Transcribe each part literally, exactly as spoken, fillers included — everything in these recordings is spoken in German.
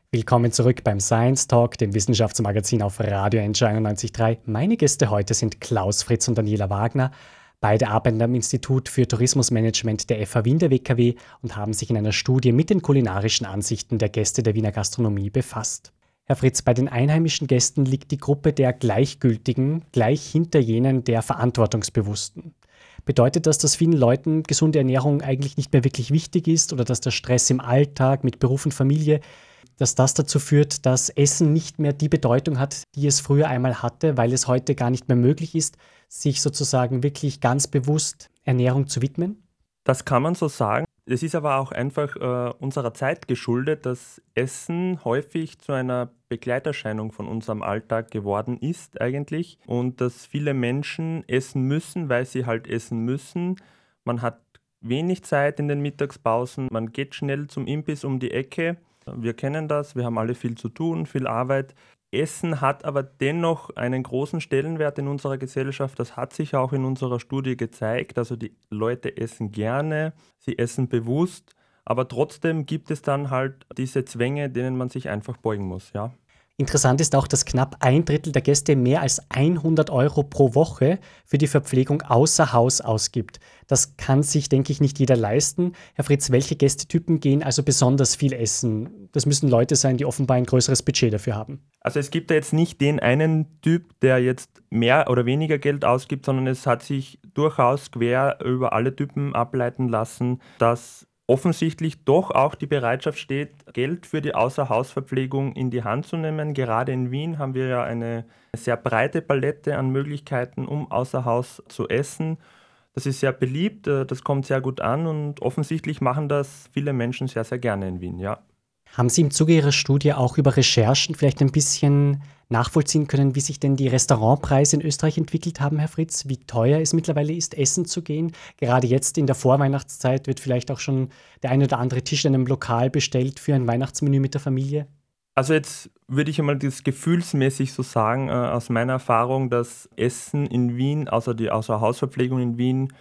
Willkommen zurück beim Science Talk, dem Wissenschaftsmagazin auf Radio N J einundneunzig Komma drei. Meine Gäste heute sind Klaus Fritz und Daniela Wagner. Beide arbeiten am Institut für Tourismusmanagement der F H Wien der W K W und haben sich in einer Studie mit den kulinarischen Ansichten der Gäste der Wiener Gastronomie befasst. Herr Fritz, bei den einheimischen Gästen liegt die Gruppe der Gleichgültigen gleich hinter jenen der Verantwortungsbewussten. Bedeutet das, dass vielen Leuten gesunde Ernährung eigentlich nicht mehr wirklich wichtig ist oder dass der Stress im Alltag mit Beruf und Familie, dass das dazu führt, dass Essen nicht mehr die Bedeutung hat, die es früher einmal hatte, weil es heute gar nicht mehr möglich ist, sich sozusagen wirklich ganz bewusst Ernährung zu widmen? Das kann man so sagen. Es ist aber auch einfach äh, unserer Zeit geschuldet, dass Essen häufig zu einer Begleiterscheinung von unserem Alltag geworden ist eigentlich und dass viele Menschen essen müssen, weil sie halt essen müssen. Man hat wenig Zeit in den Mittagspausen, man geht schnell zum Imbiss um die Ecke. Wir kennen das, wir haben alle viel zu tun, viel Arbeit. Essen hat aber dennoch einen großen Stellenwert in unserer Gesellschaft. Das hat sich auch in unserer Studie gezeigt. Also die Leute essen gerne, sie essen bewusst, aber trotzdem gibt es dann halt diese Zwänge, denen man sich einfach beugen muss, ja. Interessant ist auch, dass knapp ein Drittel der Gäste mehr als hundert Euro pro Woche für die Verpflegung außer Haus ausgibt. Das kann sich, denke ich, nicht jeder leisten. Herr Fritz, welche Gästetypen gehen also besonders viel essen? Das müssen Leute sein, die offenbar ein größeres Budget dafür haben. Also es gibt da jetzt nicht den einen Typ, der jetzt mehr oder weniger Geld ausgibt, sondern es hat sich durchaus quer über alle Typen ableiten lassen, dass offensichtlich doch auch die Bereitschaft steht, Geld für die Außerhausverpflegung in die Hand zu nehmen. Gerade in Wien haben wir ja eine sehr breite Palette an Möglichkeiten, um außer Haus zu essen. Das ist sehr beliebt, das kommt sehr gut an und offensichtlich machen das viele Menschen sehr, sehr gerne in Wien, ja. Haben Sie im Zuge Ihrer Studie auch über Recherchen vielleicht ein bisschen nachvollziehen können, wie sich denn die Restaurantpreise in Österreich entwickelt haben, Herr Fritz? Wie teuer es mittlerweile ist, essen zu gehen? Gerade jetzt in der Vorweihnachtszeit wird vielleicht auch schon der ein oder andere Tisch in einem Lokal bestellt für ein Weihnachtsmenü mit der Familie. Also jetzt würde ich einmal das gefühlsmäßig so sagen, äh, aus meiner Erfahrung, dass Essen in Wien, also die Außerhausverpflegung in Wien,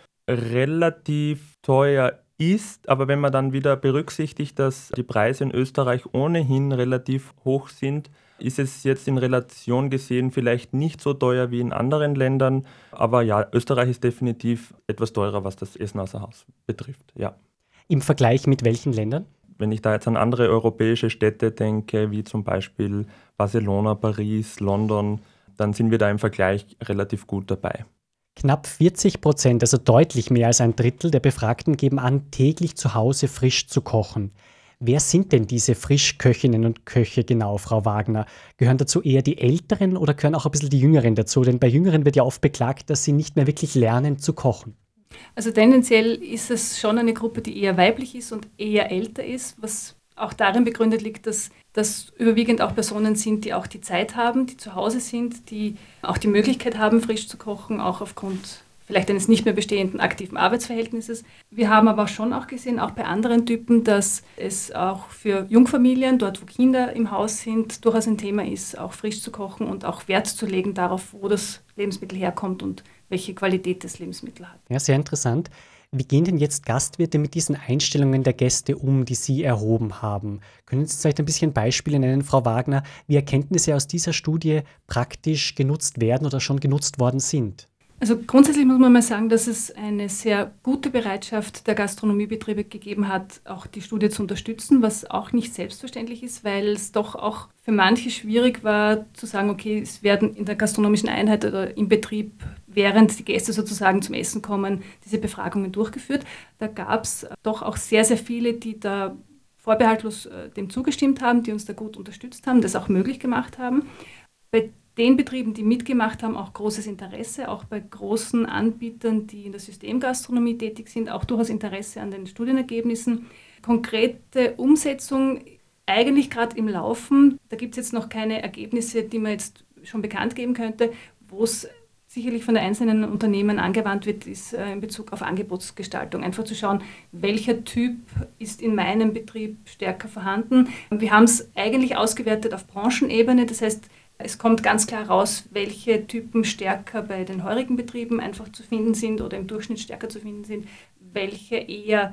relativ teuer ist. Ist, aber wenn man dann wieder berücksichtigt, dass die Preise in Österreich ohnehin relativ hoch sind, ist es jetzt in Relation gesehen vielleicht nicht so teuer wie in anderen Ländern. Aber ja, Österreich ist definitiv etwas teurer, was das Essen außer Haus betrifft. Ja. Im Vergleich mit welchen Ländern? Wenn ich da jetzt an andere europäische Städte denke, wie zum Beispiel Barcelona, Paris, London, dann sind wir da im Vergleich relativ gut dabei. Knapp vierzig Prozent, also deutlich mehr als ein Drittel der Befragten geben an, täglich zu Hause frisch zu kochen. Wer sind denn diese Frischköchinnen und Köche genau, Frau Wagner? Gehören dazu eher die Älteren oder gehören auch ein bisschen die Jüngeren dazu? Denn bei Jüngeren wird ja oft beklagt, dass sie nicht mehr wirklich lernen zu kochen. Also tendenziell ist es schon eine Gruppe, die eher weiblich ist und eher älter ist, was auch darin begründet liegt, dass das überwiegend auch Personen sind, die auch die Zeit haben, die zu Hause sind, die auch die Möglichkeit haben, frisch zu kochen, auch aufgrund vielleicht eines nicht mehr bestehenden aktiven Arbeitsverhältnisses. Wir haben aber schon auch gesehen, auch bei anderen Typen, dass es auch für Jungfamilien, dort wo Kinder im Haus sind, durchaus ein Thema ist, auch frisch zu kochen und auch Wert zu legen darauf, wo das Lebensmittel herkommt und welche Qualität das Lebensmittel hat. Ja, sehr interessant. Wie gehen denn jetzt Gastwirte mit diesen Einstellungen der Gäste um, die Sie erhoben haben? Können Sie vielleicht ein bisschen Beispiele nennen, Frau Wagner, wie Erkenntnisse aus dieser Studie praktisch genutzt werden oder schon genutzt worden sind? Also grundsätzlich muss man mal sagen, dass es eine sehr gute Bereitschaft der Gastronomiebetriebe gegeben hat, auch die Studie zu unterstützen, was auch nicht selbstverständlich ist, weil es doch auch für manche schwierig war zu sagen, okay, es werden in der gastronomischen Einheit oder im Betrieb, während die Gäste sozusagen zum Essen kommen, diese Befragungen durchgeführt. Da gab es doch auch sehr, sehr viele, die da vorbehaltlos äh, dem zugestimmt haben, die uns da gut unterstützt haben, das auch möglich gemacht haben. Bei den Betrieben, die mitgemacht haben, auch großes Interesse, auch bei großen Anbietern, die in der Systemgastronomie tätig sind, auch durchaus Interesse an den Studienergebnissen. Konkrete Umsetzung eigentlich gerade im Laufen. Da gibt es jetzt noch keine Ergebnisse, die man jetzt schon bekannt geben könnte. Wo es sicherlich von den einzelnen Unternehmen angewandt wird, ist äh, in Bezug auf Angebotsgestaltung. Einfach zu schauen, welcher Typ ist in meinem Betrieb stärker vorhanden. Wir haben es eigentlich ausgewertet auf Branchenebene, das heißt, es kommt ganz klar raus, welche Typen stärker bei den heurigen Betrieben einfach zu finden sind oder im Durchschnitt stärker zu finden sind, welche eher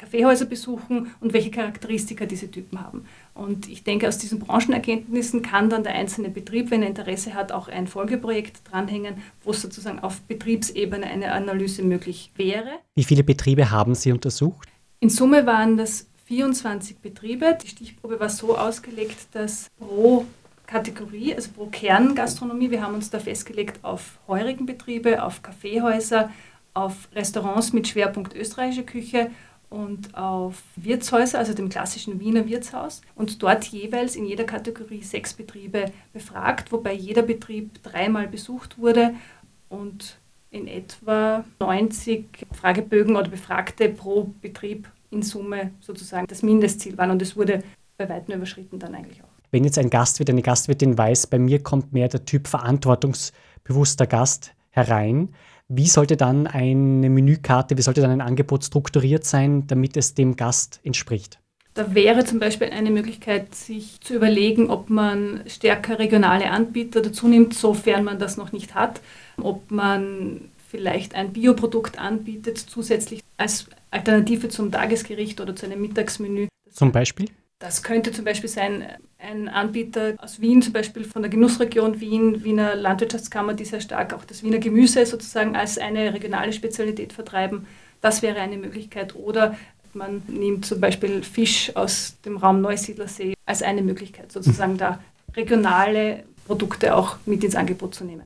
Kaffeehäuser besuchen und welche Charakteristika diese Typen haben. Und ich denke, aus diesen Branchenerkenntnissen kann dann der einzelne Betrieb, wenn er Interesse hat, auch ein Folgeprojekt dranhängen, wo sozusagen auf Betriebsebene eine Analyse möglich wäre. Wie viele Betriebe haben Sie untersucht? In Summe waren das vierundzwanzig Betriebe. Die Stichprobe war so ausgelegt, dass pro Kategorie, also pro Kerngastronomie, wir haben uns da festgelegt auf heurigen Betriebe, auf Kaffeehäuser, auf Restaurants mit Schwerpunkt österreichische Küche und auf Wirtshäuser, also dem klassischen Wiener Wirtshaus. Und dort jeweils in jeder Kategorie sechs Betriebe befragt, wobei jeder Betrieb dreimal besucht wurde und in etwa neunzig Fragebögen oder Befragte pro Betrieb in Summe sozusagen das Mindestziel waren. Und es wurde bei weitem überschritten dann eigentlich auch. Wenn jetzt ein Gastwirt, eine Gastwirtin weiß, bei mir kommt mehr der Typ verantwortungsbewusster Gast herein, wie sollte dann eine Menükarte, wie sollte dann ein Angebot strukturiert sein, damit es dem Gast entspricht? Da wäre zum Beispiel eine Möglichkeit, sich zu überlegen, ob man stärker regionale Anbieter dazu nimmt, sofern man das noch nicht hat, ob man vielleicht ein Bioprodukt anbietet, zusätzlich als Alternative zum Tagesgericht oder zu einem Mittagsmenü. Zum Beispiel? Das könnte zum Beispiel sein, ein Anbieter aus Wien, zum Beispiel von der Genussregion Wien, Wiener Landwirtschaftskammer, die sehr stark auch das Wiener Gemüse sozusagen als eine regionale Spezialität vertreiben. Das wäre eine Möglichkeit. Oder man nimmt zum Beispiel Fisch aus dem Raum Neusiedlersee als eine Möglichkeit, sozusagen da regionale Produkte auch mit ins Angebot zu nehmen.